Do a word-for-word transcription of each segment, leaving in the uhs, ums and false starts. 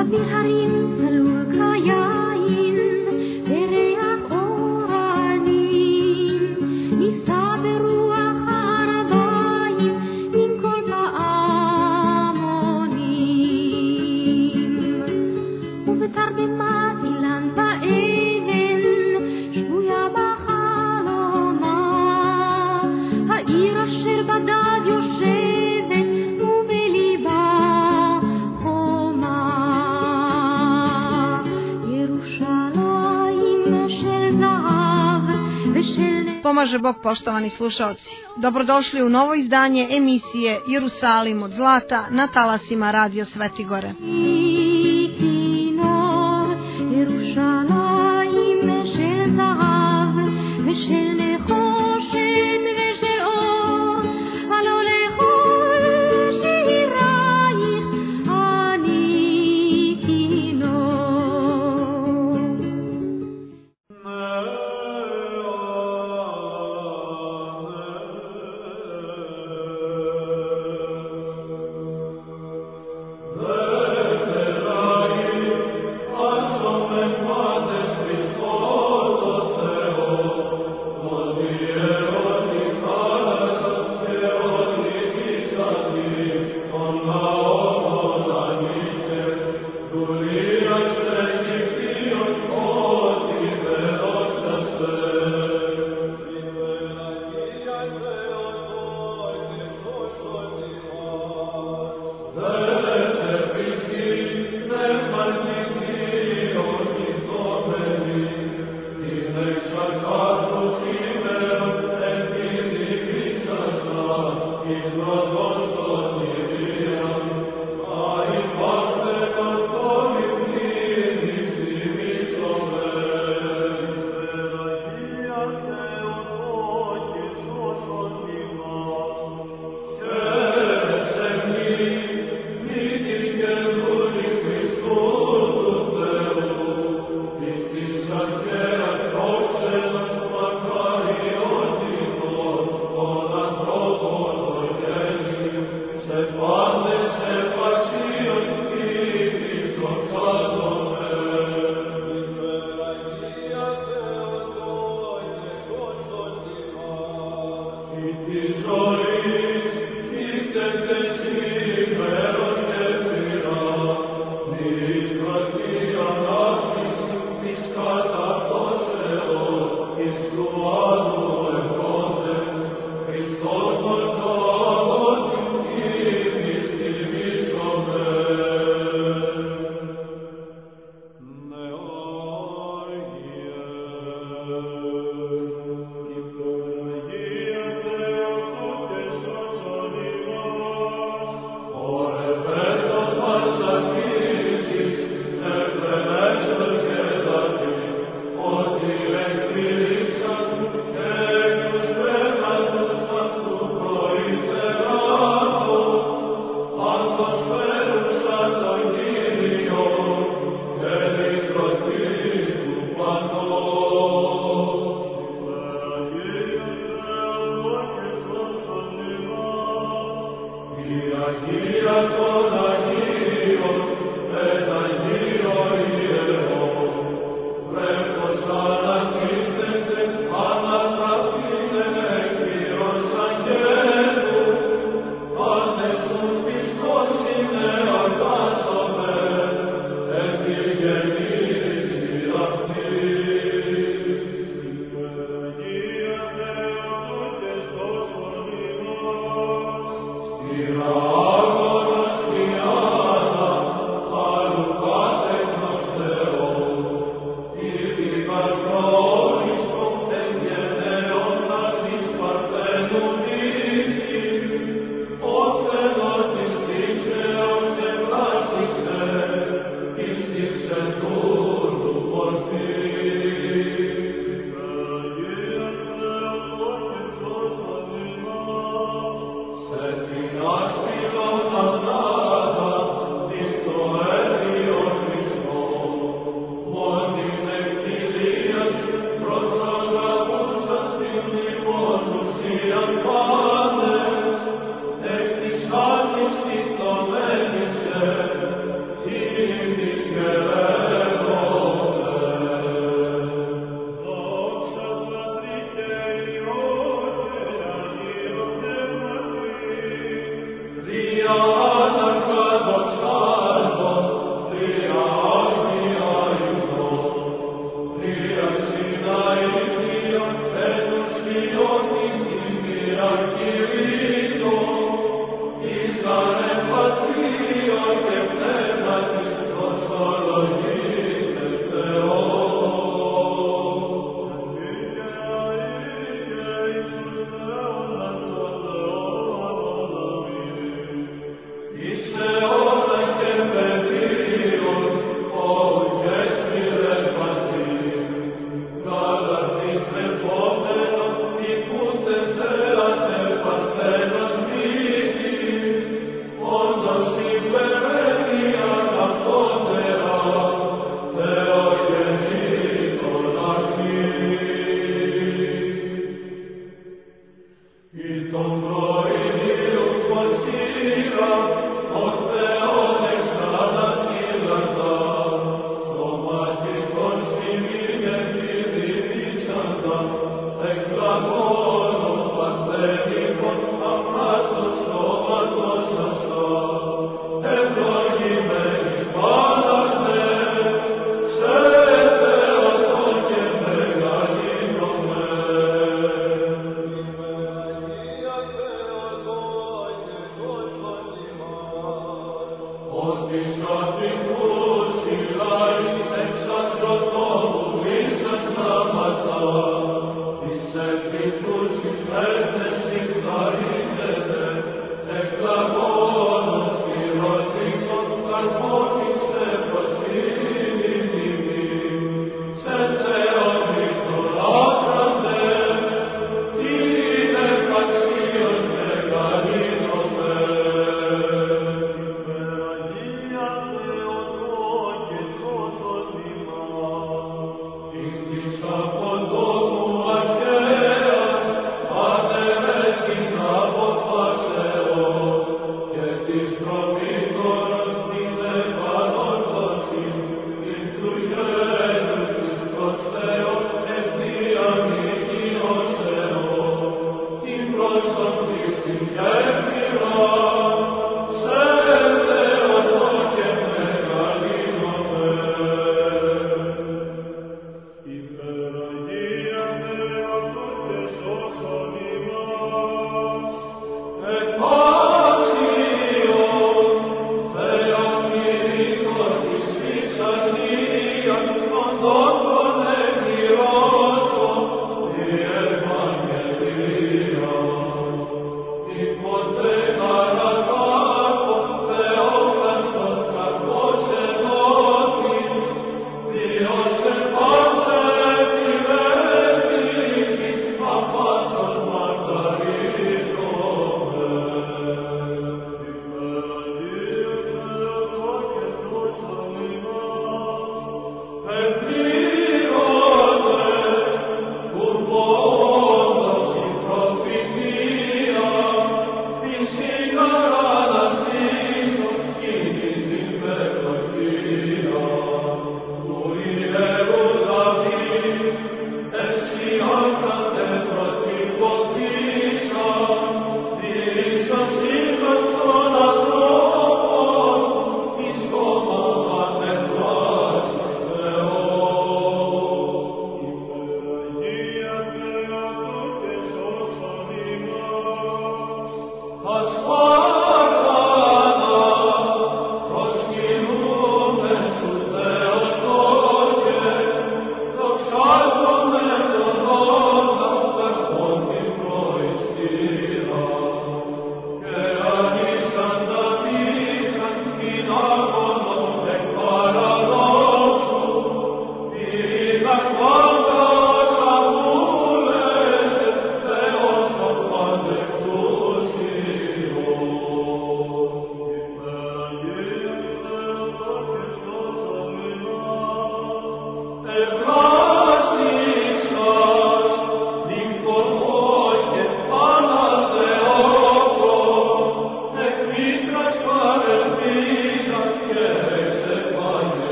אוויר הרים צלול כיין וריח אורנים נישא ברוח הערביים עם כל פעמונים ובתרדמת אילן ואבן שבויה בחלומה העיר אשר בדד יושבת ובליבה חומה ירושלים של זהב ושל Pomaže Bog, poštovani slušaoci. Dobrodošli u novo izdanje emisije Jerusalim od zlata na talasima Radio Svetigore. ירושלים של זהב ושל נחושת ושל אור ולא לכל שירייך אני כינור. Father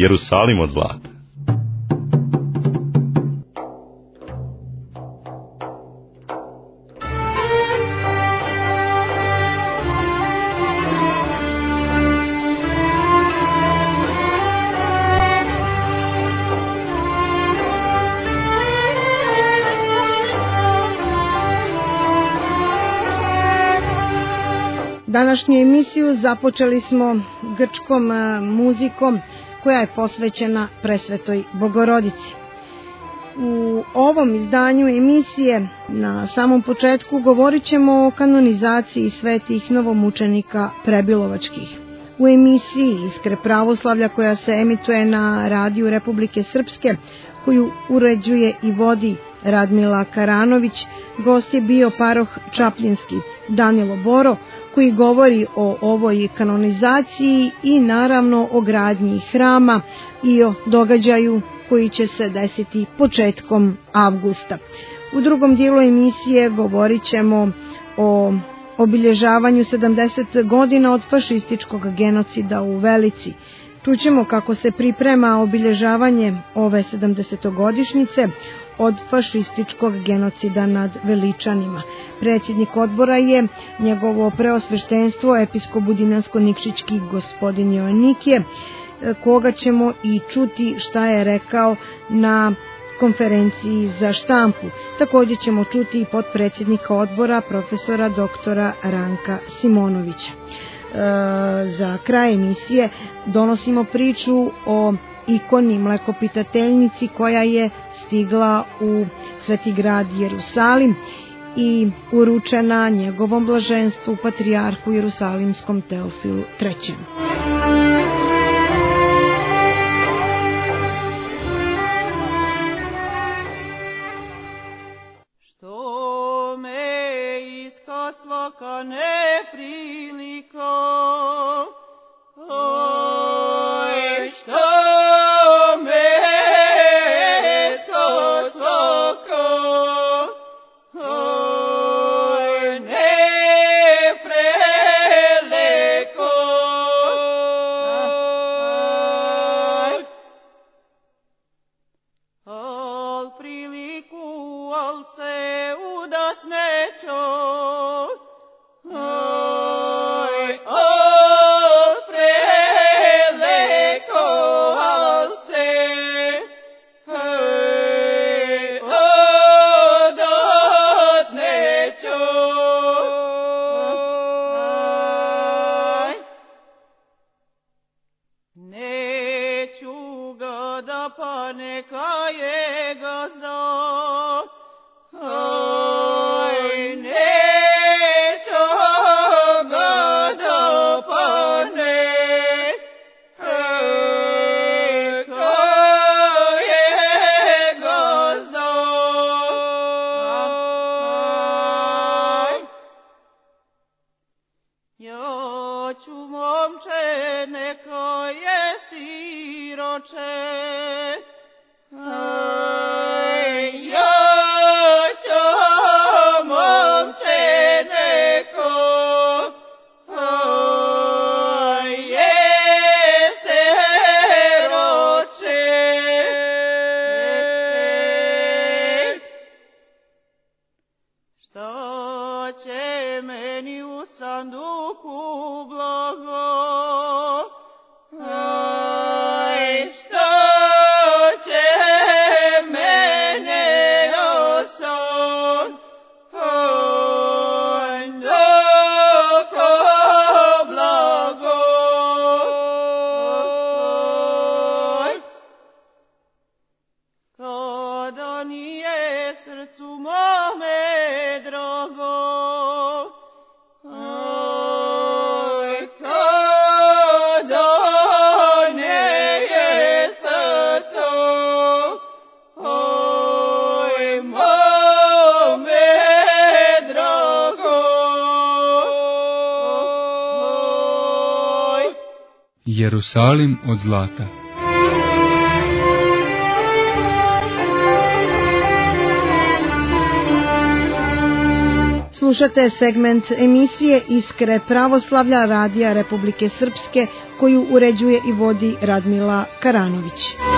Jerusalim od zlata. Današnju emisiju započeli smo grčkom muzikom koja je posvećena Presvetoj Bogorodici. U ovom izdanju emisije na samom početku govorit ćemo o kanonizaciji svetih novomučenika prebilovačkih. U emisiji Iskre pravoslavlja koja se emituje na Radiju Republike Srpske, koju uređuje i vodi Radmila Karanović, gost je bio paroh Čapljinski Danilo Boro, koji govori o ovoj kanonizaciji i naravno o gradnji hrama i o događaju koji će se desiti početkom avgusta. U drugom dijelu emisije govorit ćemo o obilježavanju sedamdeset godina od fašističkog genocida u Velici. Čućemo kako se priprema obilježavanje ove sedamdesetogodišnjice od fašističkog genocida nad Veličanima. Predsjednik odbora je njegovo preosveštenstvo episkop Budinansko-Nikšićki gospodin Joannikije, koga ćemo i čuti šta je rekao na konferenciji za štampu. Također ćemo čuti i potpredsjednika odbora profesora doktora Ranka Simonovića. E, za kraj emisije donosimo priču o ikoni mlekopitateljnici koja je stigla u Sveti grad Jerusalim i uručena njegovom blaženstvu patrijarhu Jerusalimskom Teofilu trećem. Što me iska svaka neprilika, oj, što Jerusalim od zlata. Slušate segment emisije Iskre pravoslavlja Radija Republike Srpske koju uređuje i vodi Radmila Karanović.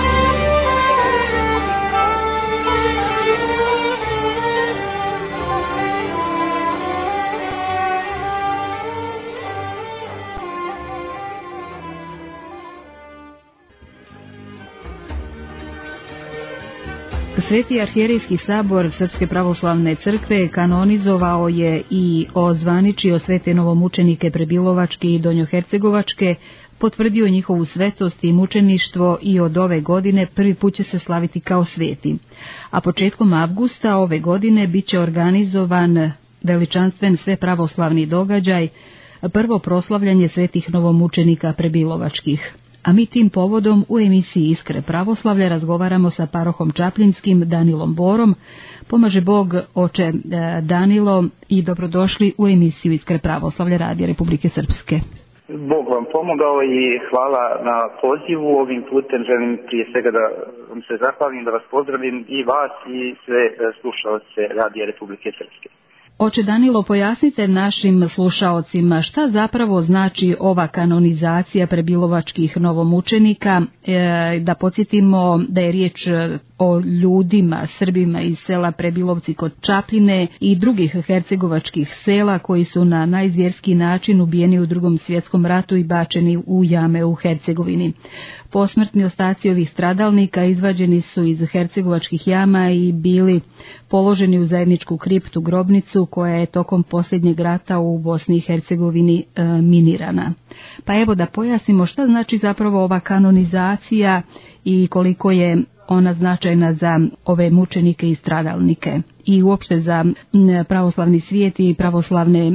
Sveti arhijerejski sabor Srpske pravoslavne crkve kanonizovao je i ozvaničio svete novomučenike Prebilovačke i Donjohercegovačke, potvrdio njihovu svetost i mučeništvo i od ove godine prvi put će se slaviti kao sveti. A početkom avgusta ove godine bit će organizovan veličanstven svepravoslavni događaj, prvo proslavljanje svetih novomučenika Prebilovačkih. A mi tim povodom u emisiji Iskre pravoslavlja razgovaramo sa parohom Čaplinskim Danilom Borom. Pomaže Bog, oče Danilo, i dobrodošli u emisiju Iskre pravoslavlja Radija Republike Srpske. Bog vam pomogao i hvala na pozivu. Ovim putem želim prije svega da vam se zahvalim, da vas pozdravim i vas i sve slušaoce Radija Republike Srpske. Oče Danilo, pojasnite našim slušaocima šta zapravo znači ova kanonizacija prebilovačkih novomučenika, e, da podsjetimo da je riječ o ljudima, Srbima iz sela Prebilovci kod Čapljine i drugih hercegovačkih sela koji su na najzvjerski način ubijeni u Drugom svjetskom ratu i bačeni u jame u Hercegovini. Posmrtni ostaci ovih stradalnika izvađeni su iz hercegovačkih jama i bili položeni u zajedničku kriptu grobnicu koja je tokom posljednjeg rata u Bosni i Hercegovini e, minirana. Pa evo da pojasnimo šta znači zapravo ova kanonizacija i koliko je ona značajna za ove mučenike i stradalnike i uopšte za pravoslavni svijet i pravoslavne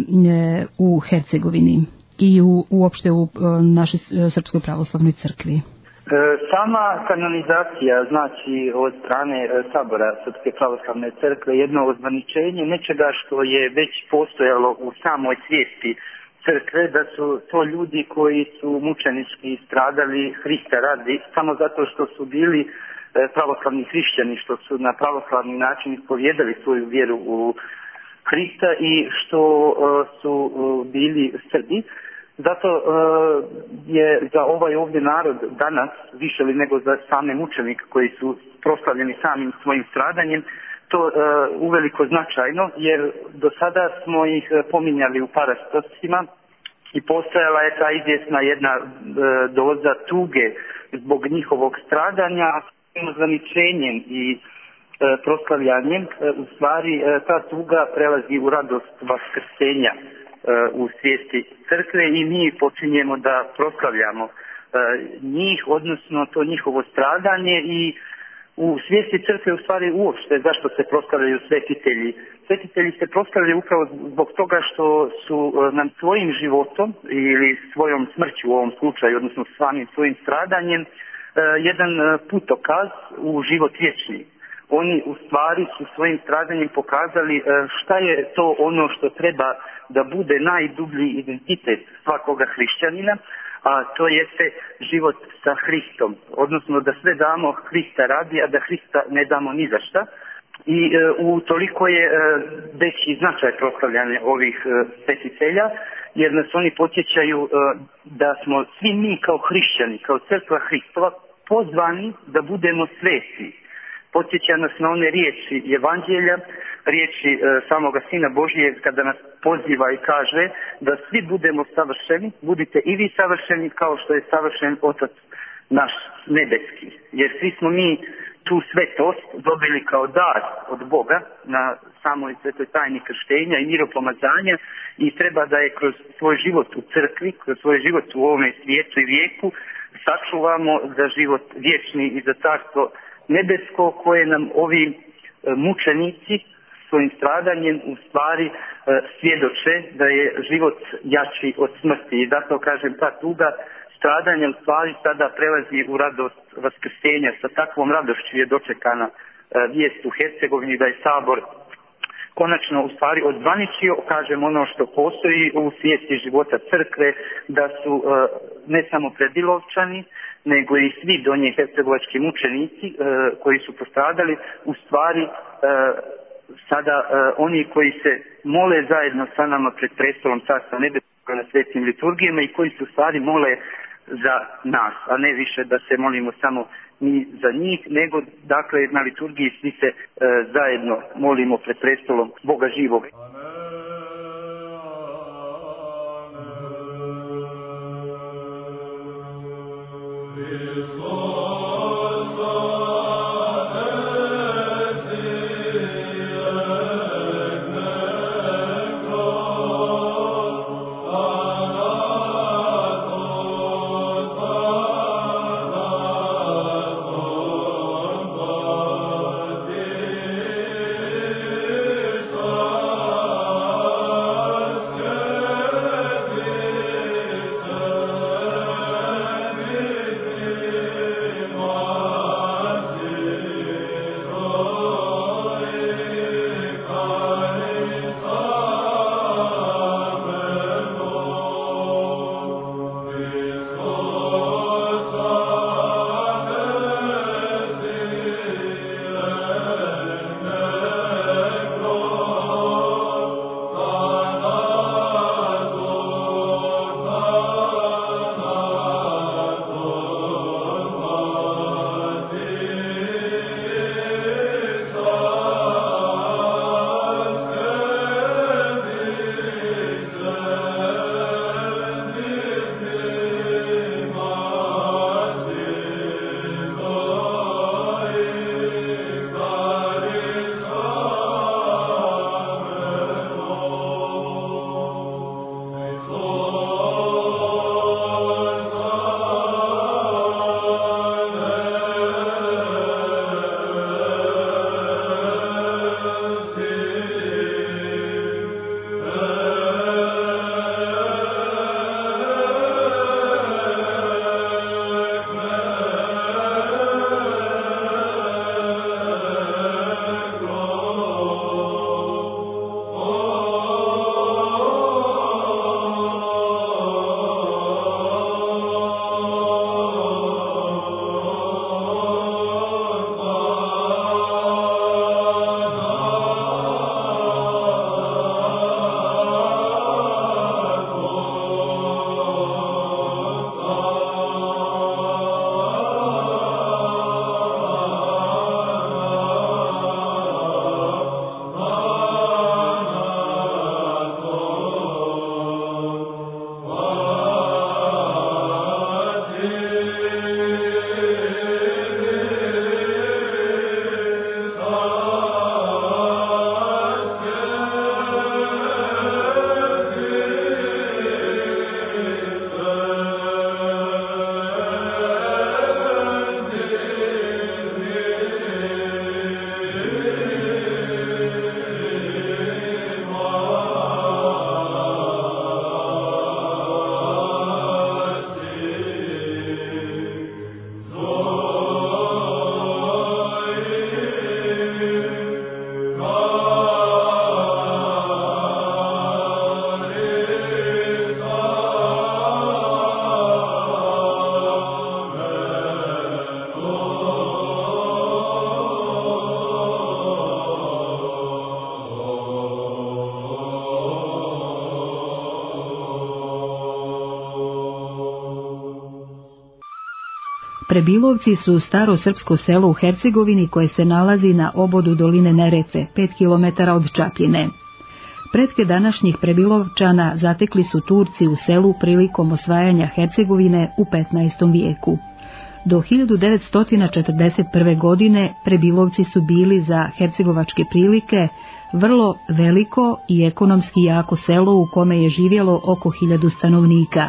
u Hercegovini i u, uopšte u našoj Srpskoj pravoslavnoj crkvi. Sama kanonizacija znači od strane Sabora Srpske pravoslavne crkve jedno ozvaničenje nečega što je već postojalo u samoj svijesti crkve, da su to ljudi koji su mučenički stradali Hrista radi samo zato što su bili pravoslavni hrišćani, što su na pravoslavni način ispovijedali svoju vjeru u Hrista i što su bili Srbi. Zato je za ovaj ovdje narod danas, više li nego za same mučenike koji su proslavljeni samim svojim stradanjem, to uveliko značajno, jer do sada smo ih pominjali u parastosima i postojala je ta izvjesna jedna doza tuge zbog njihovog stradanja, a ozvaničenjem i proslavljanjem u stvari ta tuga prelazi u radost vaskrsenja u svijesti crkve i mi počinjemo da proslavljamo njih, odnosno to njihovo stradanje i u svijesti crkve u stvari uopšte zašto se proslavljaju svetitelji. Svetitelji se proslavljaju upravo zbog toga što su nam svojim životom ili svojom smrću u ovom slučaju, odnosno samim svojim stradanjem, jedan putokaz u život vječni. Oni u stvari su svojim stradanjem pokazali šta je to ono što treba da bude najdublji identitet svakoga hrišćanina, a to jeste život sa Hristom, odnosno da sve damo Hrista radi, a da Hrista ne damo ni za šta. I e, u toliko je e, veći značaj proslavljanja ovih e, svetitelja, jer nas oni podsjećaju e, da smo svi mi kao hrišćani, kao crkva Hristova, pozvani da budemo sveti. Podsjeća nas na one riječi Evanđelja, riječi e, samoga Sina Božije kada nas poziva i kaže da svi budemo savršeni, budite i vi savršeni kao što je savršen Otac naš nebeski. Jer svi smo mi tu svetost dobili kao dar od Boga na samoj svetoj tajni krštenja i miropomazanja i treba da je kroz svoj život u crkvi, kroz svoj život u ovome svijetu i vijeku sačuvamo za život vječni i za carstvo nebesko koje nam ovi mučenici svojim stradanjem u stvari svjedoče da je život jači od smrti. I zato kažem, ta tuga stradanja u stvari sada prelazi u radost vaskrsenja. Sa takvom radošću je dočekana vijest u Hercegovini da je Sabor konačno u stvari odzvaničio, kažem, ono što postoji u svijesti života crkve, da su ne samo Prebilovčani, nego i svi donje hercegovački mučenici e, koji su postradali u stvari e, sada uh, oni koji se mole zajedno sa nama pred prestolom Carstva Nebeskoga na svetim liturgijama i koji se u stvari mole za nas, a ne više da se molimo samo mi za njih, nego dakle na liturgiji svi se uh, zajedno molimo pred prestolom Boga živog. Prebilovci su staro srpsko selo u Hercegovini koje se nalazi na obodu doline Neretve, pet kilometara od Čapljine. Pretke današnjih Prebilovčana zatekli su Turci u selu prilikom osvajanja Hercegovine u petnaestom vijeku. Do hiljadu devetsto četrdeset prve. godine Prebilovci su bili za hercegovačke prilike vrlo veliko i ekonomski jako selo u kome je živjelo oko hiljadu stanovnika.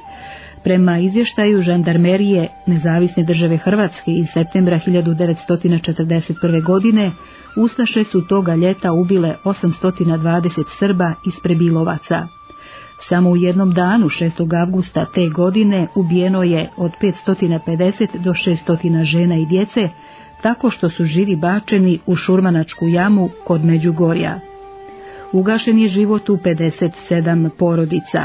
Prema izvještaju žandarmerije Nezavisne države Hrvatske iz septembra hiljadu devetsto četrdeset prve. godine, ustaše su toga ljeta ubile osamsto dvadeset Srba iz Prebilovaca. Samo u jednom danu, šestog avgusta te godine, ubijeno je od petsto pedeset do šesto žena i djece, tako što su živi bačeni u Šurmanačku jamu kod Međugorja. Ugašen je život u pedeset sedam porodica.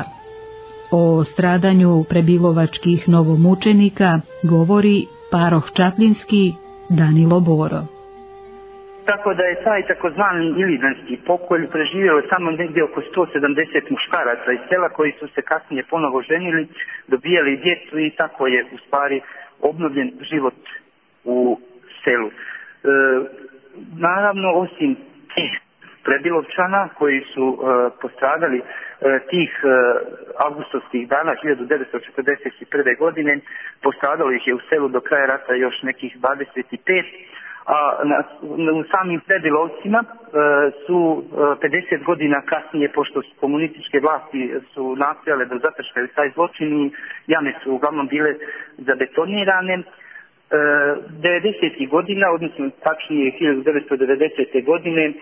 O stradanju prebilovačkih novomučenika govori paroh čapljinski Danilo Boro. tako da je taj takozvani ilizanski pokolj preživjelo samo negdje oko sto sedamdeset muškaraca iz sela koji su se kasnije ponovo ženili, dobijali djecu i tako je u stvari obnovljen život u selu. E, naravno, osim tih Prebilovčana koji su e, postradali e, tih e, avgustovskih dana hiljadu devetsto četrdeset prve. godine, postradalo ih je u selu do kraja rata još nekih dvadeset pet, a na, u samim Prebilovcima e, su e, pedeset godina kasnije, pošto su komunističke vlasti su nastojale da zataškaju taj zločin i jame su uglavnom bile zabetonirane. devedesetih godina, odnosno tačnije hiljadu devetsto devedesete. godine, e,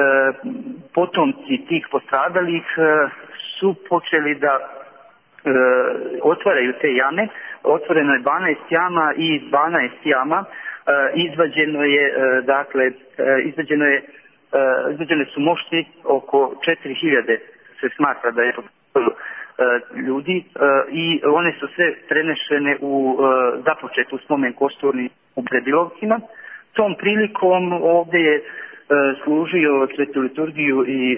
potomci tih postradalih e, su počeli da e, otvaraju te jame. Otvoreno je dvanaest jama i iz dvanaest jama e, izvađeno je, e, dakle, e, izvađeno je, e, izvađene su mošti oko četiri hiljade, se smatra da je ljudi i one su sve prenešene u započetu spomen kosturni u Prebilovcima. Tom prilikom ovdje je služio svetu liturgiju i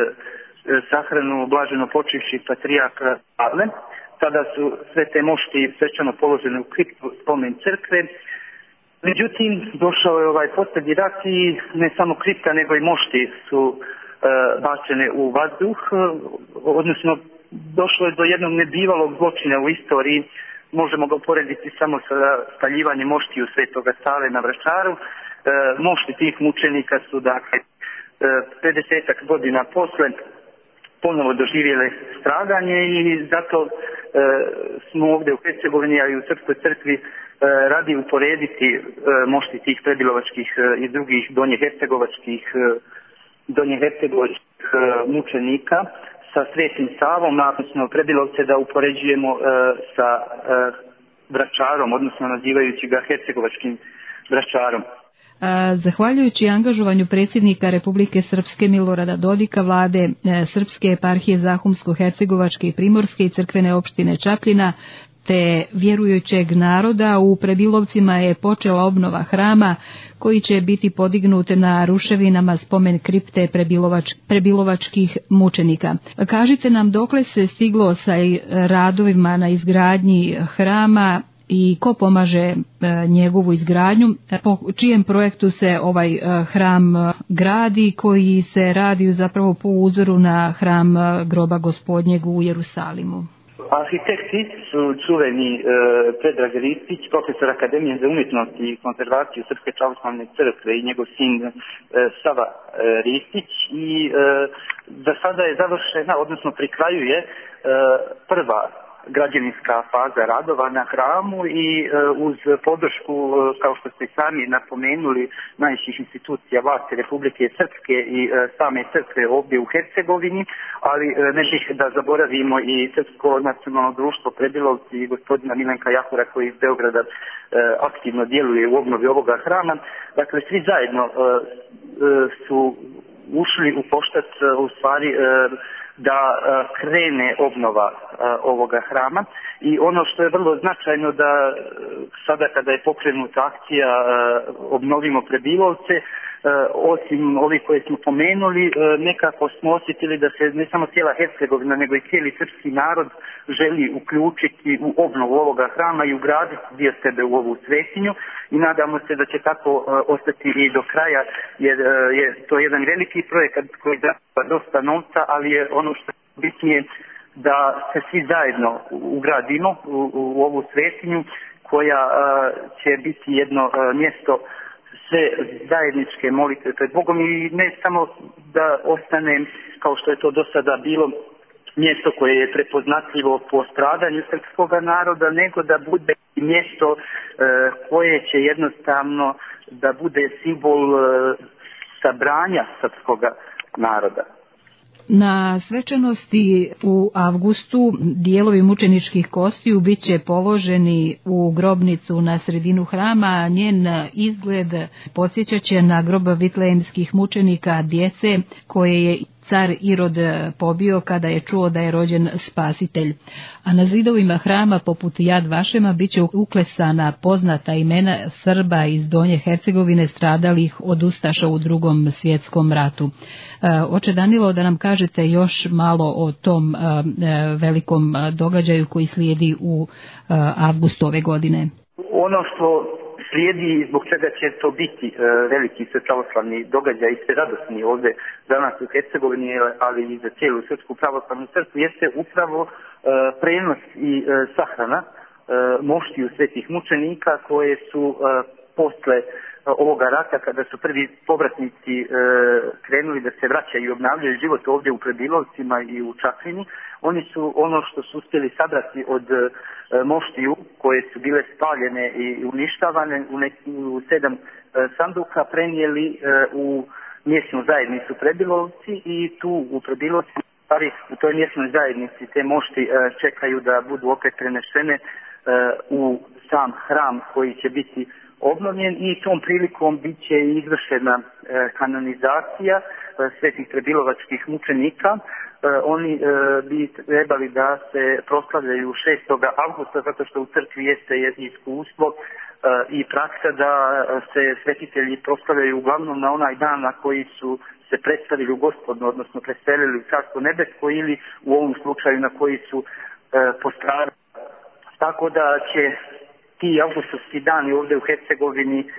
sahranu blaženo počivši patrijarha Pavle. Tada su sve te mošti svečano položene u kriptu spomen crkve. Međutim, došao je ovaj posljednji rat i ne samo kripta nego i mošti su bačene u vazduh, odnosno došlo je do jednog nebivalog zločina u istoriji. Možemo ga uporediti samo sa spaljivanjem moštiju Svetoga Save na Vračaru. E, mošti tih mučenika su, dakle, pedesetak godina posle ponovo doživjele stradanje i zato e, smo ovdje u Hercegovini, a i u Srpskoj crkvi e, radi uporediti e, mošti tih prebilovačkih e, i drugih donjehercegovačkih e, donjehercegovačkih e, mučenika sa Svetim Savom, odnosno Prebilovce da upoređujemo e, sa e, Vračarom, odnosno nazivajući ga hercegovačkim Vračarom. Zahvaljujući angažovanju predsjednika Republike Srpske Milorada Dodika, vlade Srpske eparhije Zahumsko-hercegovačke i Primorske i crkvene opštine Čapljina, te vjerujućeg naroda, u Prebilovcima je počela obnova hrama koji će biti podignut na ruševinama spomen kripte Prebilovač, prebilovačkih mučenika. Kažite nam dokle se stiglo sa radovima na izgradnji hrama i ko pomaže e, njegovu izgradnju, po čijem projektu se ovaj e, hram gradi, koji se radi zapravo po uzoru na hram groba Gospodnjeg u Jerusalimu. Arhitekti su čuveni e, Predrag Ristić, profesor Akademije za umjetnost i konzervaciju Srpske pravoslavne crkve, i njegov sin e, Sava e, Ristić, i e, za sada je završena, odnosno pri kraju je e, prva građevinska faza radova na hramu i e, uz podršku, e, kao što ste sami napomenuli, najviših institucija vlasti Republike Srpske i e, same crkve ovdje u Hercegovini, ali e, ne bih da zaboravimo i Srpsko nacionalno društvo Prebilovci i gospodina Milenka Jahura koji iz Beograda e, aktivno djeluje u obnovi ovoga hrama. Dakle, svi zajedno e, e, su ušli u poštac, e, u stvari e, da uh, krene obnova uh, ovoga hrama, i ono što je vrlo značajno da uh, sada kada je pokrenuta akcija uh, Obnovimo Prebilovce, uh, osim ovih koje smo pomenuli, uh, nekako smo osjetili da se ne samo cijela Hercegovina nego i cijeli srpski narod želi uključiti u obnovu ovoga hrama i ugraditi dio sebe u ovu svetinju, i nadamo se da će tako uh, ostati i do kraja, jer uh, je to jedan veliki projekat koji da dosta novca, ali je ono što je bitnije da se svi zajedno ugradimo u, u ovu svetinju koja uh, će biti jedno uh, mjesto sve zajedničke molitve pred Bogom, i ne samo da ostane kao što je to do sada bilo mjesto koje je prepoznatljivo po stradanju srpskog naroda, nego da bude mjesto uh, koje će jednostavno da bude simbol uh, sabranja srpskog naroda. Na svečanosti u avgustu dijelovi mučeničkih kostiju bit će položeni u grobnicu na sredinu hrama. Njen izgled podsjećat će na grob vitlejemskih mučenika, djece koje je car Irod pobio kada je čuo da je rođen spasitelj. A na zidovima hrama poput Jad Vašema bit će uklesana poznata imena Srba iz Donje Hercegovine stradalih od ustaša u Drugom svjetskom ratu. Oče Danilo, da nam kažete još malo o tom velikom događaju koji slijedi u avgustu ove godine. Ono što slijedi, zbog čega će to biti veliki pravoslavni događaj i sve radosni ovdje za nas u Hercegovini, ali i za cijelu Srpsku pravoslavnu crkvu, jeste upravo prenos i sahrana moštiju svetih mučenika koje su posle ovoga rata, kada su prvi povratnici e, krenuli da se vraćaju i obnavljaju život ovdje u Prebilovcima i u Čapljini, oni su ono što su uspjeli sabrati od e, moštiju koje su bile spaljene i uništavane u, neki, u sedam e, sanduka prenijeli e, u mjesnu zajednicu Prebilovci i tu u Prebilovcima, stvari u toj mjesnoj zajednici te mošti e, čekaju da budu opet prenešene e, u sam hram koji će biti obnovljen i tom prilikom bit će izvršena e, kanonizacija e, svetih prebilovačkih mučenika. E, oni e, bi trebali da se proslavljaju šestog avgusta zato što u crkvi jeste iskustvo e, i praksa da se svetitelji proslavljaju uglavnom na onaj dan na koji su se predstavili u Gospodnu, odnosno preselili u Carstvo nebesko ili u ovom slučaju na koji su e, postradali. Tako da će ti avgustovski dani ovdje u Hercegovini e,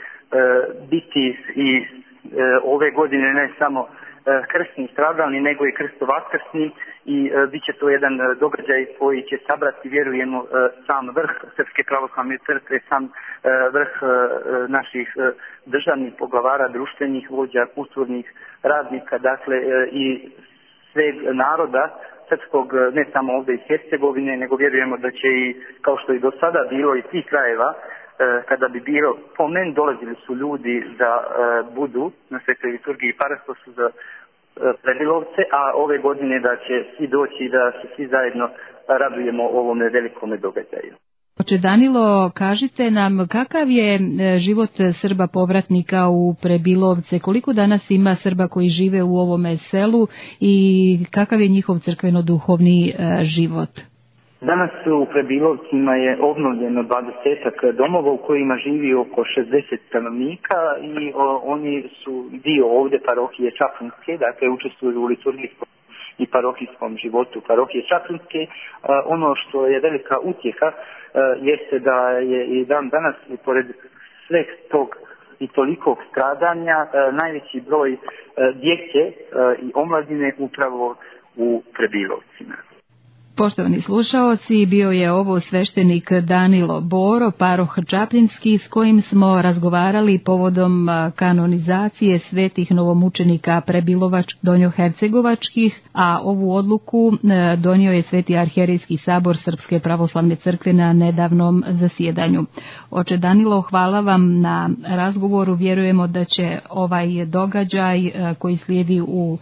biti i e, ove godine ne samo e, krstni stradalni, nego i krstovaskrsni i e, bit će to jedan događaj koji će sabrati, vjerujemo, e, sam vrh Srpske pravoslavne crkve, sam e, vrh e, naših e, državnih poglavara, društvenih vođa, kulturnih radnika, dakle e, i sveg naroda srpskog, ne samo ovdje iz Hercegovine, nego vjerujemo da će i, kao što i do sada bilo iz svih krajeva, kada bi bilo pomen, dolazili su ljudi da budu na svetoj liturgiji Parastosu za Prebilovce, a ove godine da će svi doći i da se svi zajedno radujemo ovome velikome događaju. Oče Danilo, kažite nam kakav je život Srba povratnika u Prebilovce, koliko danas ima Srba koji žive u ovome selu i kakav je njihov crkveno-duhovni život? Danas u Prebilovcima je obnovljeno dvadesetak domova u kojima živi oko šezdeset stanovnika i o, oni su dio ovdje parohije Čapljinske, dakle učestvuju u liturgijskom i parohijskom životu parohije Čapljinske. Ono što je velika utjeha jeste da je i dan danas i pored sveg tog i tolikog stradanja najveći broj djece i omladine upravo u Prebilovcima. Poštovani slušaoci, bio je ovo sveštenik Danilo Boro, paroh Čapljinski, s kojim smo razgovarali povodom kanonizacije svetih novomučenika Prebilovač Donjohercegovačkih, a ovu odluku donio je Sveti arhijerejski sabor Srpske pravoslavne crkve na nedavnom zasjedanju. Oče Danilo, hvala vam na razgovoru, vjerujemo da će ovaj događaj koji slijedi u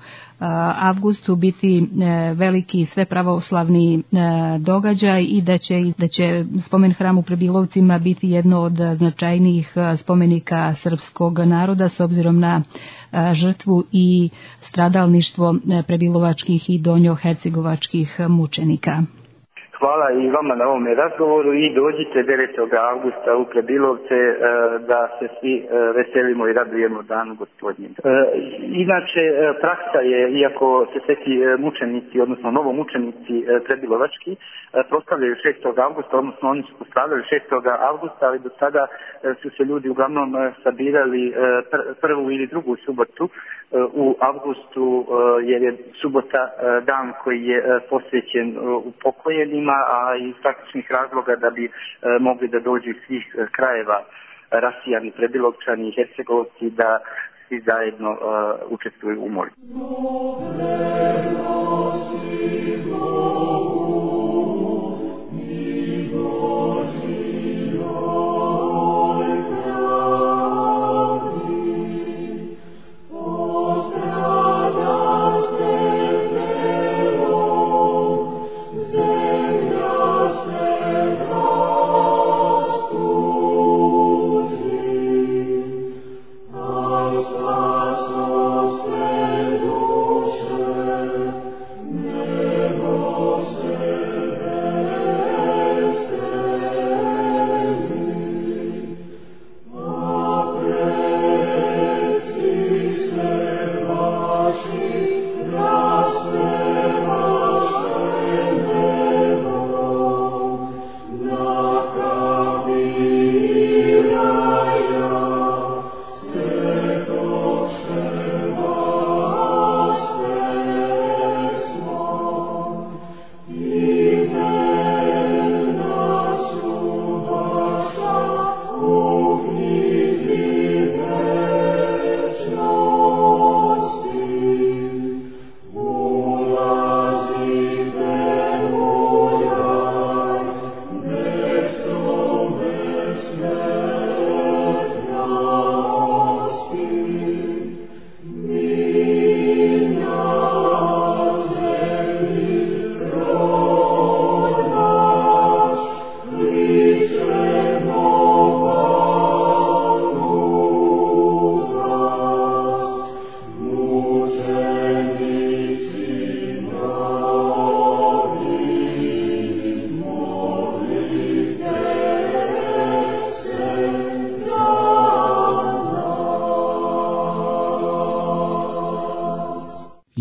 avgustu biti veliki svepravoslavni događaj i da će, da će spomen hram u Prebilovcima biti jedno od značajnijih spomenika srpskog naroda s obzirom na žrtvu i stradalništvo prebilovačkih i donjohercegovačkih mučenika. Hvala i vama na ovome razgovoru i dođite devetog avgusta u Prebilovce da se svi veselimo i radujemo danu Gospodnjem. Inače, praksa je, iako se sveti mučenici, odnosno novomučenici prebilovački, proslavljaju šestog avgusta, odnosno oni su proslavljali šestog avgusta, ali do sada su se ljudi uglavnom sabirali prvu ili drugu subotu u avgustu, jer je subota dan koji je posvećen upokojenima, a iz praktičnih razloga da bi mogli da dođu iz svih krajeva rasijani Prebilovčani i Hercegovci da svi zajedno uh, učestvuju u molitvi. Thank you.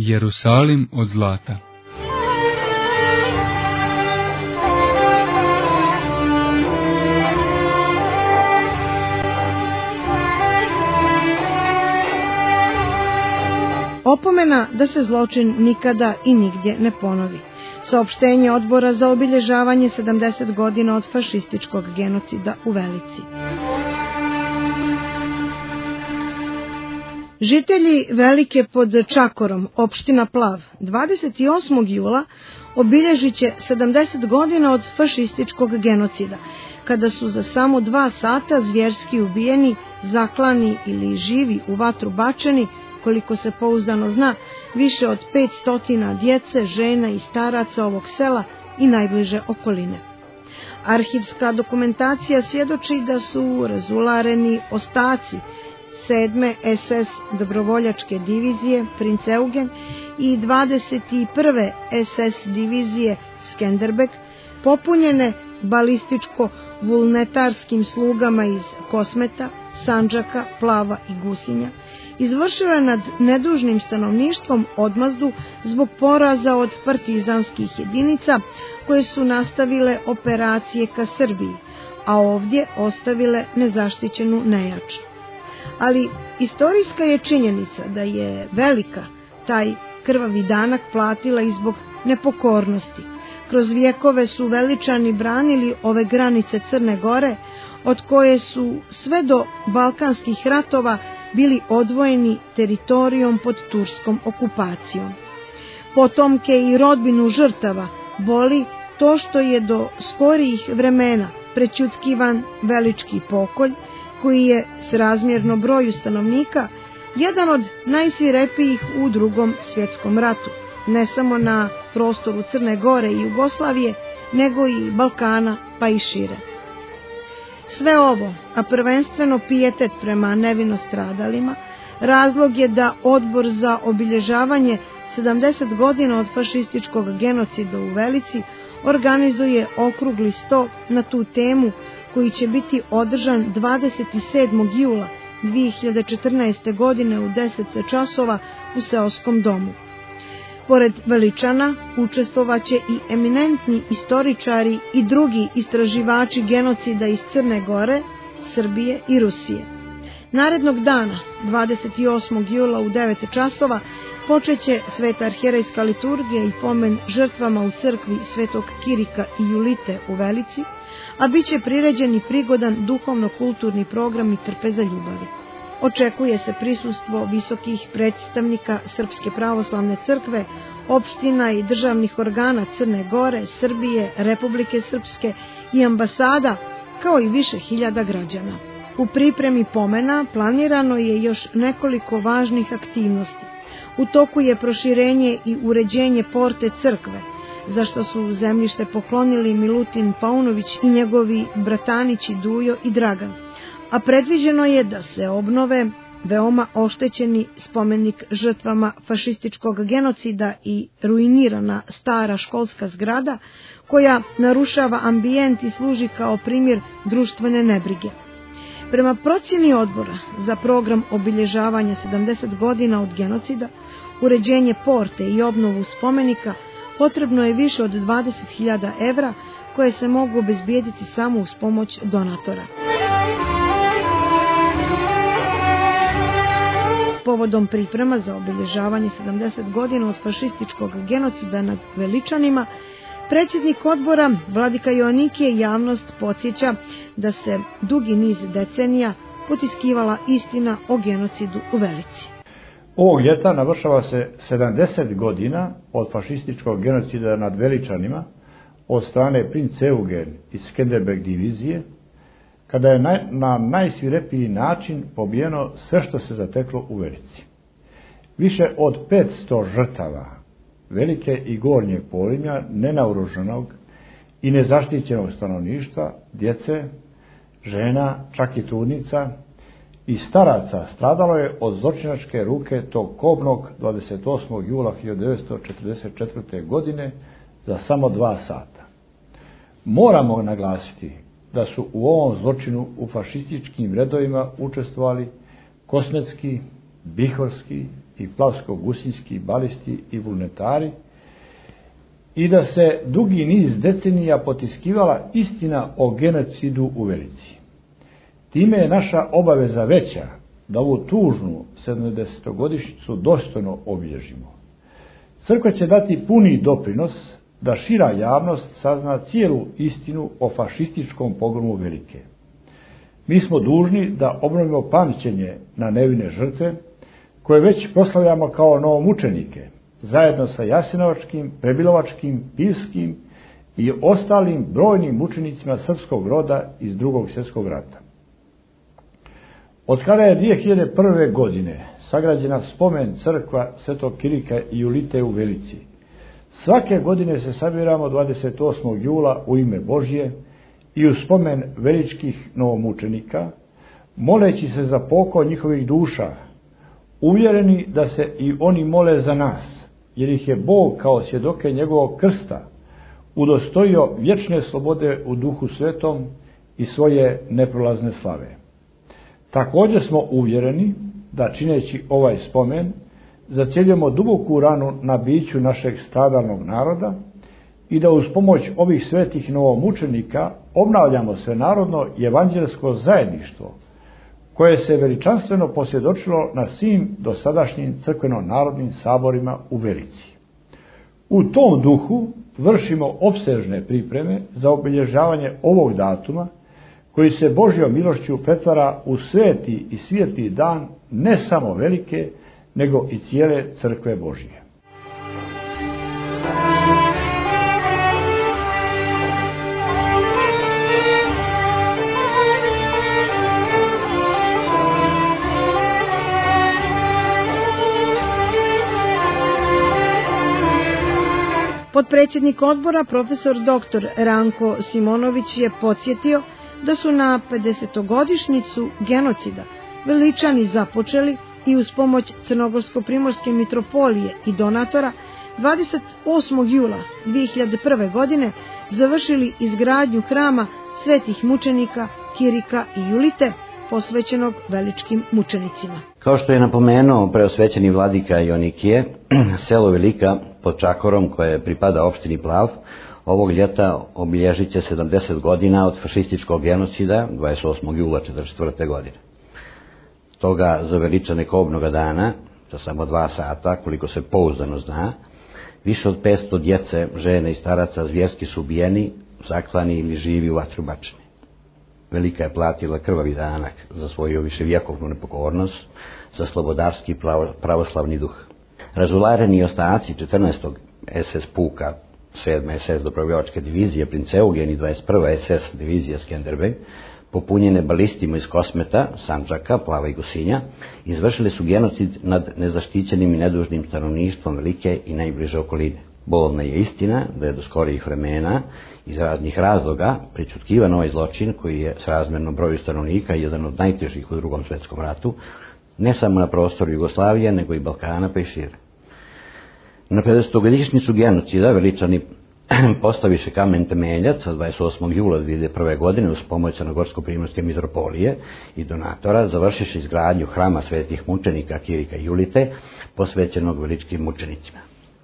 Jerusalim od zlata. Opomena da se zločin nikada i nigdje ne ponovi. Saopštenje Odbora za obilježavanje sedamdeset godina od fašističkog genocida u Velici. Žitelji Velike pod Čakorom, opština Plav, dvadeset osmog jula obilježit će sedamdeset godina od fašističkog genocida, kada su za samo dva sata zvjerski ubijeni, zaklani ili živi u vatru bačeni, koliko se pouzdano zna, više od petsto djece, žena i staraca ovog sela i najbliže okoline. Arhivska dokumentacija svjedoči da su razulareni ostaci sedme es es dobrovoljačke divizije Princ Eugen i dvadeset prve es es divizije Skenderbeg, popunjene balističko-vulnetarskim slugama iz Kosmeta, Sandžaka, Plava i Gusinja, izvršile nad nedužnim stanovništvom odmazdu zbog poraza od partizanskih jedinica koje su nastavile operacije ka Srbiji, a ovdje ostavile nezaštićenu nejač. Ali istorijska je činjenica da je Velika taj krvavi danak platila i zbog nepokornosti. Kroz vjekove su Veličani branili ove granice Crne Gore, od koje su sve do balkanskih ratova bili odvojeni teritorijom pod turskom okupacijom. Potomke i rodbinu žrtava boli to što je do skorijih vremena prećutkivan Velički pokolj, koji je srazmjerno broju stanovnika jedan od najsvirepijih u Drugom svjetskom ratu, ne samo na prostoru Crne Gore i Jugoslavije, nego i Balkana pa i šire. Sve ovo, a prvenstveno pijetet prema nevino stradalima, razlog je da Odbor za obilježavanje sedamdeset godina od fašističkog genocida u Velici organizuje okrugli sto na tu temu, koji će biti održan dvadeset sedmog jula dvije hiljade četrnaeste. godine u deset časova u seoskom domu. Pored Veličana učestvovaće i eminentni istoričari i drugi istraživači genocida iz Crne Gore, Srbije i Rusije. Narednog dana, dvadeset osmog jula u devet časova, počeće sveta arhijerejska liturgija i pomen žrtvama u crkvi Svetog Kirika i Julite u Velici, a bit će priređen i prigodan duhovno-kulturni program i trpe za ljubavi. Očekuje se prisustvo visokih predstavnika Srpske pravoslavne crkve, opština i državnih organa Crne Gore, Srbije, Republike Srpske i ambasada, kao i više hiljada građana. U pripremi pomena planirano je još nekoliko važnih aktivnosti. U toku je proširenje i uređenje porte crkve, za što su zemljište poklonili Milutin Paunović i njegovi bratanići Dujo i Dragan, a predviđeno je da se obnove veoma oštećeni spomenik žrtvama fašističkog genocida i ruinirana stara školska zgrada, koja narušava ambijent i služi kao primjer društvene nebrige. Prema procjeni Odbora za program obilježavanja sedamdeset godina od genocida, uređenje porte i obnovu spomenika potrebno je više od dvadeset hiljada evra, koje se mogu obezbijediti samo uz pomoć donatora. Povodom priprema za obilježavanje sedamdeset godina od fašističkog genocida nad Veličanima, predsjednik odbora, vladika Joanikije, javnost podsjeća da se dugi niz decenija potiskivala istina o genocidu u Velici. Ovog ljeta navršava se sedamdeset godina od fašističkog genocida nad Veličanima od strane Princ Eugen iz Skenderbeg divizije, kada je naj, na najsvirepiji način pobijeno sve što se zateklo u Velici. Više od petsto žrtava Velike i Gornjeg Polimlja nenaoružanog i nezaštićenog stanovništva, djece, žena, čak i trudnica i staraca stradalo je od zločinačke ruke tog kobnog dvadeset osmog jula hiljadu devetsto četrdeset četvrte. godine za samo dva sata. Moramo naglasiti da su u ovom zločinu u fašističkim redovima učestvovali Kosmetski, bihorski i plavsko-gusinski balisti i vulnetari i da se dugi niz decenija potiskivala istina o genocidu u Velici. Time je naša obaveza veća da ovu tužnu sedamdesetogodišnjicu dostojno obilježimo. Crkva će dati puni doprinos da šira javnost sazna cijelu istinu o fašističkom pogromu Velike. Mi smo dužni da obnovimo pamćenje na nevine žrtve, koje već proslavljamo kao novomučenike, zajedno sa jasenovačkim, prebilovačkim, pivskim i ostalim brojnim mučenicima srpskog roda iz Drugog svjetskog rata. Od kada je dvije hiljade prve. godine sagrađena spomen crkva Svetog Kirika i Julite u Velici, svake godine se sabiramo dvadeset osmog jula u ime Božje i u spomen veličkih novomučenika, moleći se za pokoj njihovih duša, uvjereni da se i oni mole za nas, jer ih je Bog kao svjedoke njegovog krsta udostojio vječne slobode u Duhu Svetom i svoje neprolazne slave. Također smo uvjereni da čineći ovaj spomen zacjeljujemo duboku ranu na biću našeg stradalnog naroda i da uz pomoć ovih svetih novomučenika obnavljamo svenarodno i evanđelsko zajedništvo koje se veličanstveno posvjedočilo na svim dosadašnjim crkveno-narodnim saborima u Velici. U tom duhu vršimo opsežne pripreme za obilježavanje ovog datuma koji se Božjom milošću pretvara u sveti i svijetli dan ne samo Velike, nego i cijele crkve Božje. Potpredsjednik odbora profesor doktor Ranko Simonović je podsjetio da su na pedesetogodišnjicu genocida Veličani započeli i uz pomoć Crnogorsko-primorske mitropolije i donatora dvadeset osmog jula dvije hiljade prve. godine završili izgradnju hrama svetih mučenika Kirika i Julite, posvećenog veličkim mučenicima. Kao što je napomenuo preosvećeni vladika Jonikije, selo Velika pod Čakorom, koje pripada opštini Plav, ovog ljeta obilježit će sedamdeset godina od fašističkog genocida dvadeset osmog jula četrdeset četvrte. godine. Toga za Veličane kobnoga dana, za samo dva sata, koliko se pouzdano zna, više od petsto djece, žene i staraca zvjerski su ubijeni, zaklani ili živi u vatru bačeni. Velika je platila krvavi danak za svoju viševjekovnu nepokornost, za slobodarski pravoslavni duh. Razulareni ostaci četrnaestog es es puka, sedme es es Dobrovoljačke divizije Princ Eugen i dvadeset prva es es divizija Skenderbeg, popunjene balistima iz Kosmeta, Sandžaka, Plava i Gusinja, izvršili su genocid nad nezaštićenim i nedužnim stanovništvom Velike i najbliže okoline. Bolna je istina da je do skorijih vremena iz raznih razloga pričutkivan ovaj zločin koji je srazmjerno broju stanovnika jedan od najtežih u Drugom svjetskom ratu, ne samo na prostoru Jugoslavije, nego i Balkana pa i šire. Na pedesetogodišnjicu genocida Veličani postaviše kamen temeljac dvadeset osmog jula dvije hiljade prve. godine uz pomoć Crnogorsko-primorske mitropolije i donatora završiše izgradnju hrama svetih mučenika Kirika i Julite, posvećenog veličkim mučenicima.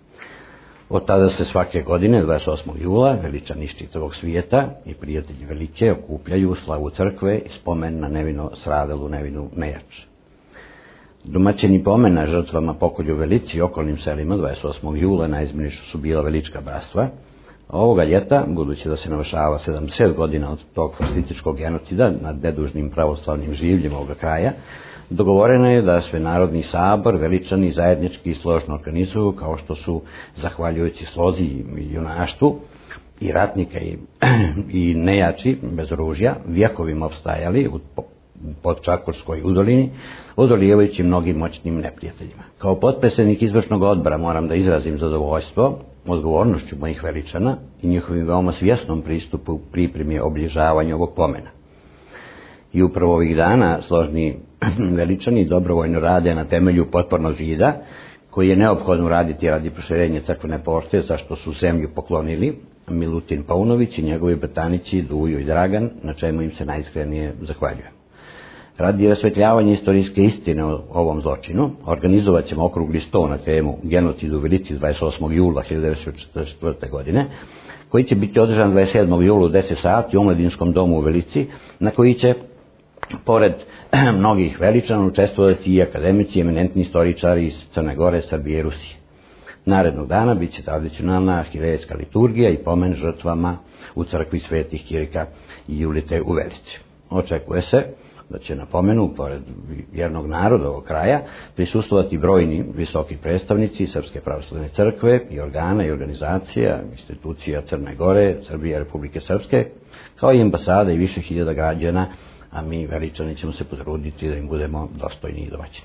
Od tada se svake godine, dvadeset osmog jula, Veličani iz čitavog svijeta i prijatelji Velike okupljaju u slavu crkve i spomen na nevino stradalu nevinu nejač. Domaćini pomena žrtvama pokolju Velici i okolnim selima dvadeset osmog jula na izmjenišu su bila velička bratstva. Ovoga ljeta, budući da se navršava sedamdeset godina od tog fašističkog genocida nad nedužnim pravoslavnim življem ovoga kraja, dogovoreno je da Svenarodni sabor Veličani zajednički i složno organizuju, kao što su, zahvaljujući slozi i junaštvu i ratnika i, i nejači bez oružja, vjekovima opstajali u pod Čakorskoj udolini, odolijevajući mnogim moćnim neprijateljima. Kao potpredsjednik izvršnog odbora moram da izrazim zadovoljstvo odgovornošću mojih Veličana i njihovim veoma svjesnom pristupu u pripremi obilježavanja ovog pomena. I upravo ovih dana složni Veličani dobrovoljno rade na temelju potpornog zida, koji je neophodno raditi radi proširenja crkvene porte, za što su zemlju poklonili Milutin Paunović i njegovi bratanići Dujo i Dragan, na čemu im se najiskrenije zahvaljujem. Radi rasvetljavanja istorijske istine o ovom zločinu, organizovat ćemo okrugli sto na temu genocid u Velici dvadeset osmog jula hiljadu devetsto četrdeset četvrte. godine, koji će biti održan dvadeset sedmog jula u deset sati u Omladinskom domu u Velici, na koji će, pored mnogih veličana, učestvovati i akademici i eminentni istoričari iz Crne Gore, Srbije i Rusije. Narednog dana bit će tradicionalna arhirejska liturgija i pomen žrtvama u crkvi Svetih Kirika i Julite u Velici. Očekuje se da će na pomenu, pored vjernog naroda ovog kraja, prisustvovati brojni visoki predstavnici Srpske pravoslavne crkve i organa i organizacija, institucija Crne Gore, Srbije, Republike Srpske, kao i ambasada i više hiljada građana, a mi Veličani ćemo se potruditi da im budemo dostojni i domaćini.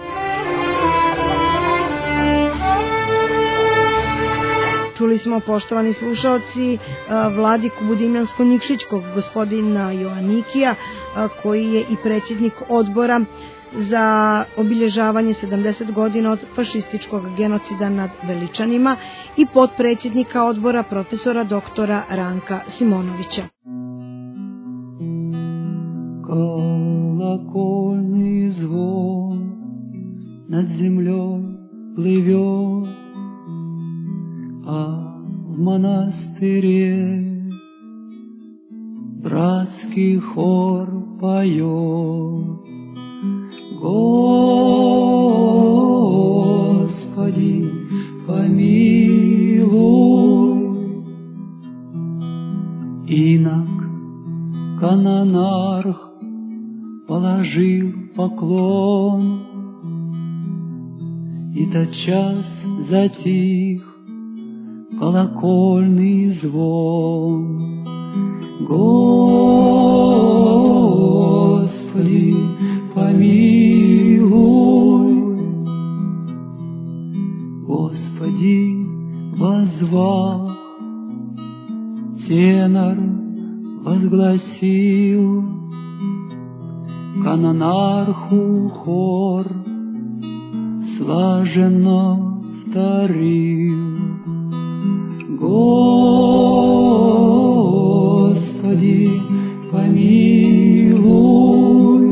Čuli smo, poštovani slušaoci, vladiku Budimljansko-Nikšićkog, gospodina Joanikija, koji je i predsjednik odbora za obilježavanje sedamdeset godina od fašističkog genocida nad Veličanima i potpredsjednika odbora profesora doktora Ranka Simonovića. Колокольный звон над землей плывет, а в монастыре братский хор поет. Господи, помилуй. Инок канонарх положил поклон, и тотчас затих колокольный звон. Господи, помилуй. Господи, воззвал, тенор возгласил, канонарху хор слаженно вторил. Господи, помилуй.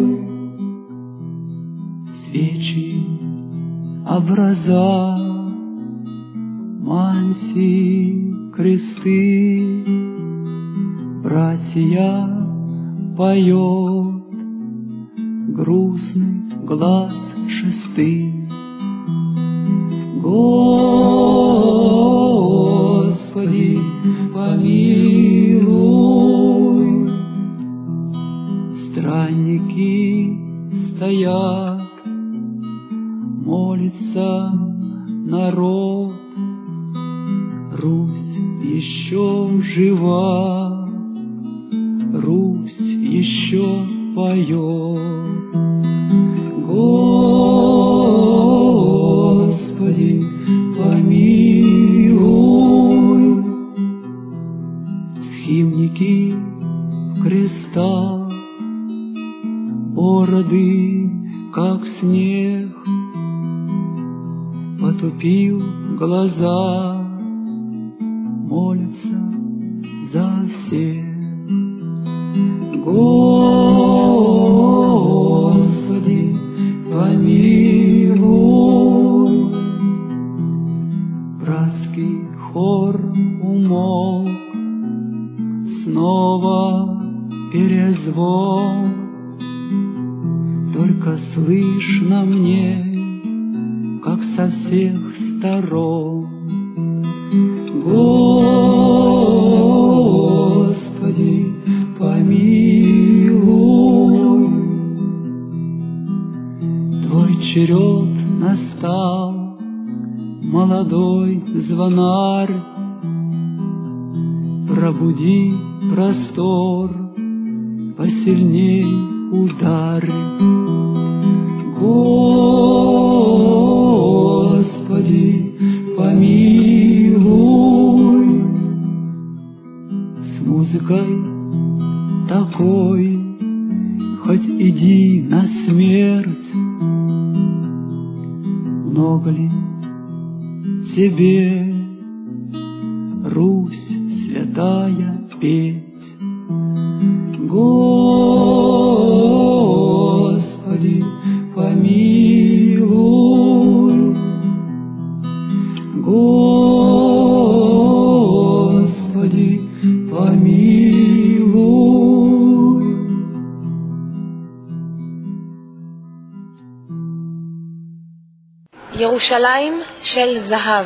Свечи, образа, мантии, кресты, братья поет грустный глаз шестый. Господи, помилуй. Странники стоят, молится народ. Русь еще жива, Русь еще поет. Господи, помилуй. Схимники в крестах, бороды, как снег, потупил глаза, молятся за всех. Господи, помилуй. Братский хор умолк, снова перезвон. Только слышно мне, как со всех сторон. Господи, помилуй. Твой черед настал, молодой звонарь. Пробуди простор, посильней ударь. Господи, помилуй. С музыкой такой, хоть иди на смерть. Много ли тебе, Русь святая, петь? Господи, ירושלים של זהב.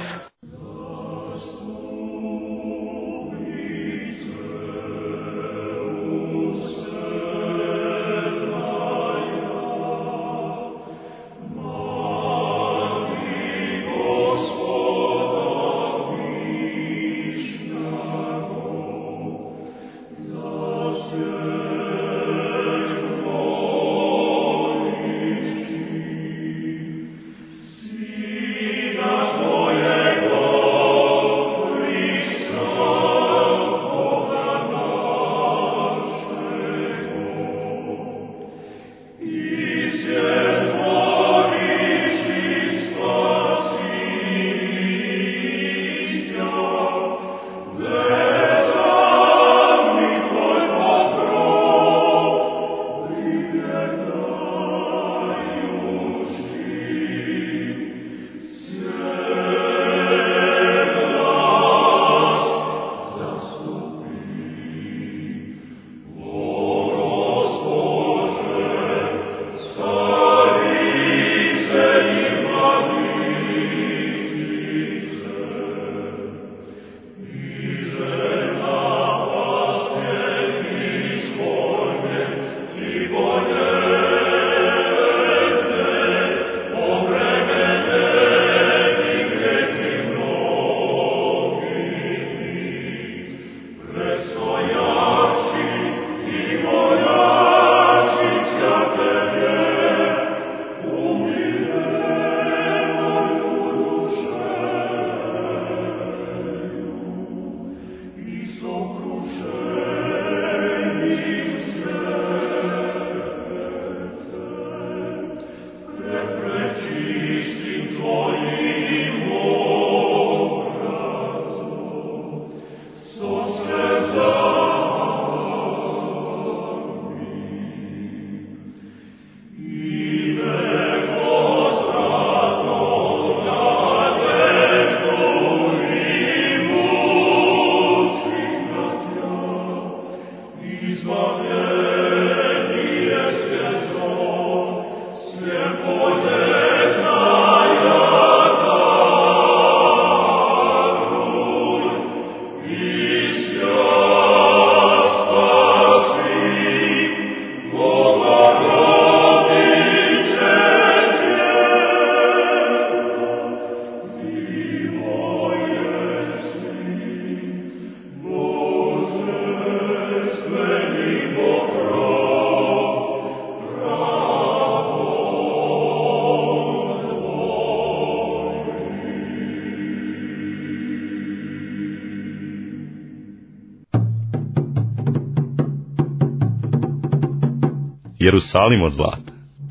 Jerusalim od zlata.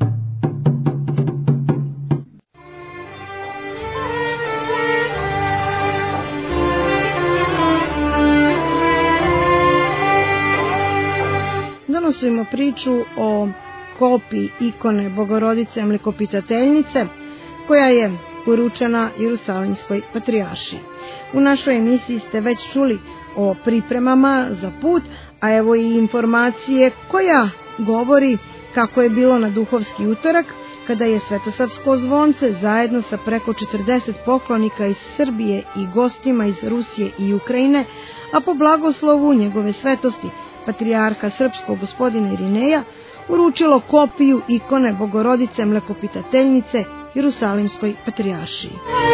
Donosimo priču o kopi ikone Bogorodice Mlekopitateljnice koja je uručena Jerusalimskoj patrijaršiji. U našoj emisiji ste već čuli o pripremama za put, a evo i informacije koja govori kako je bilo na Duhovski utorak, kada je Svetosavsko zvonce zajedno sa preko četrdeset poklonika iz Srbije i gostima iz Rusije i Ukrajine, a po blagoslovu njegove svetosti patrijarha srpskog gospodina Irineja, uručilo kopiju ikone Bogorodice Mlekopitateljnice Jerusalimskoj patrijaršiji.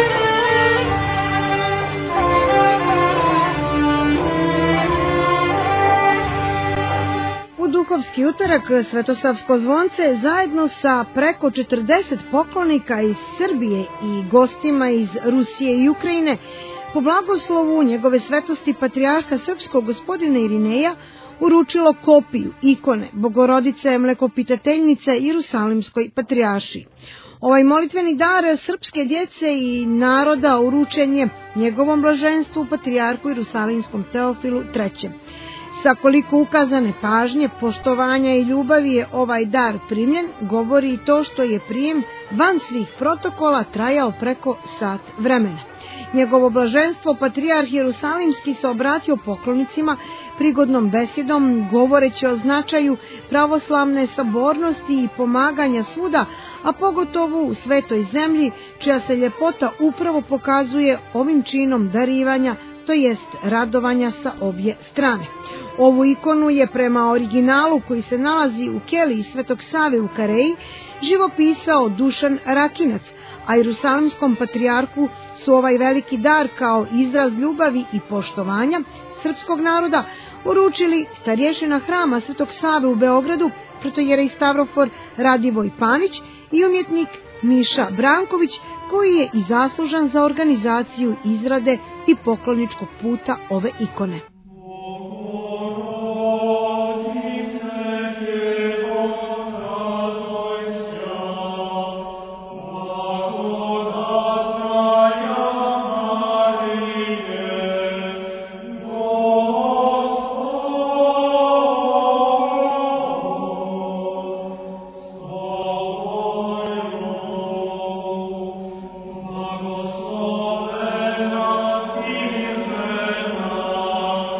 U Duhovski utorak Svetosavsko zvonce zajedno sa preko četrdeset poklonika iz Srbije i gostima iz Rusije i Ukrajine, po blagoslovu njegove svetosti patrijarha srpskog gospodina Irineja, uručilo kopiju ikone Bogorodice Mlekopitateljnice Jerusalimskoj patrijaršiji. Ovaj molitveni dar srpske djece i naroda uručen je njegovom blaženstvu patrijarhu Jerusalimskom Teofilu trećem. Sa koliko ukazane pažnje, poštovanja i ljubavi je ovaj dar primljen, govori i to što je prijem van svih protokola trajao preko sat vremena. Njegovo blaženstvo patrijarh Jerusalimski se obratio poklonicima prigodnom besedom, govoreći o značaju pravoslavne sabornosti i pomaganja svuda, a pogotovo u svetoj zemlji, čija se ljepota upravo pokazuje ovim činom darivanja, to jest radovanja sa obje strane. Ovu ikonu je prema originalu koji se nalazi u keliji Svetog Save u Kareji živopisao Dušan Rakinac, a Jerusalimskom patrijarhu su ovaj veliki dar kao izraz ljubavi i poštovanja srpskog naroda uručili starješina hrama Svetog Save u Beogradu, protojerej Stavrofor Radivoj Panić i umjetnik Miša Branković, koji je i zaslužan za organizaciju izrade i pokloničkog puta ove ikone. Благословена ти жена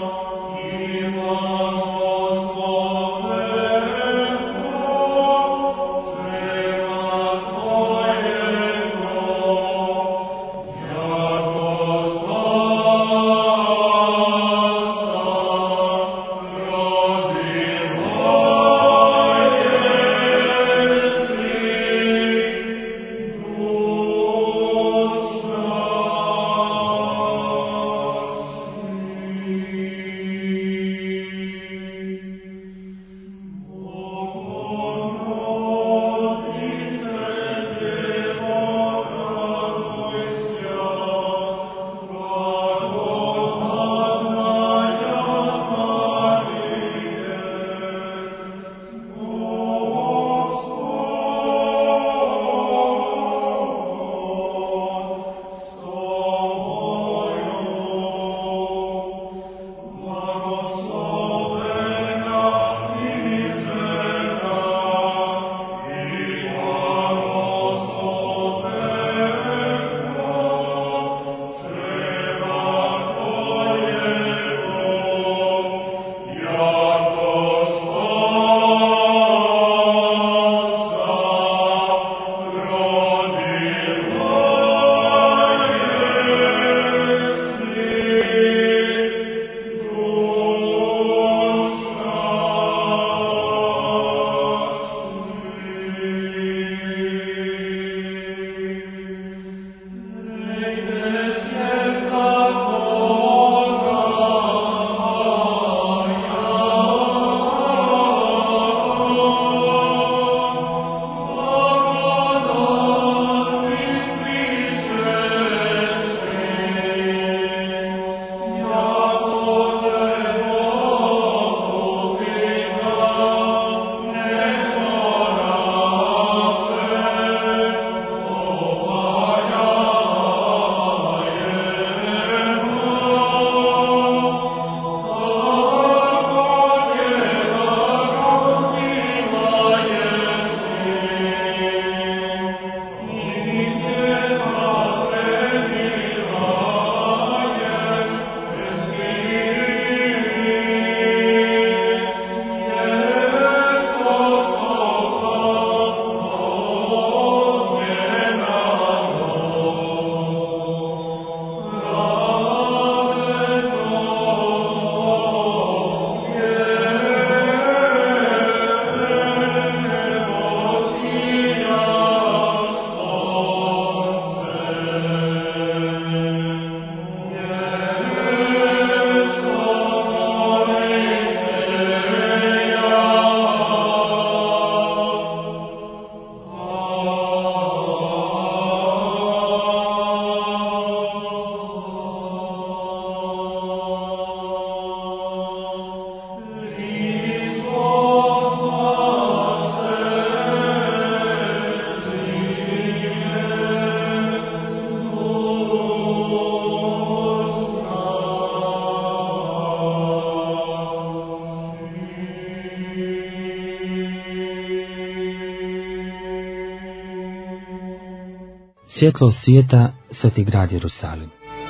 Svjetlo svijeta, Sveti grad Jerusalim.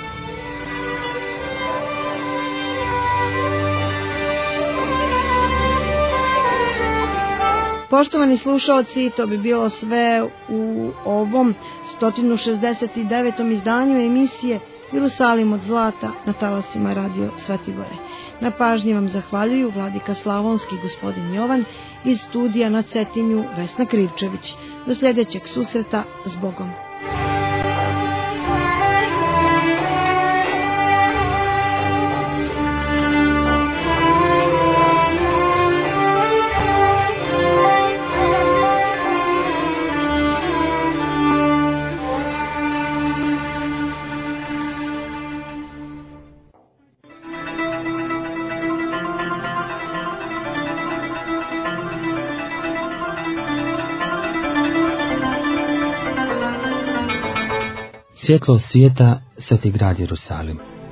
Poštovani slušalci, to bi bilo sve u ovom sto šezdeset devetom izdanju emisije Jerusalim od zlata na talasima Radio Svetibore. Na pažnji vam zahvaljuju vladika Slavonski gospodin Jovan, iz studija na Cetinju Vesna Krivčević. Do sljedećeg susreta, s Bogom. Svjetlo svijeta, Sveti grad Jerusalim.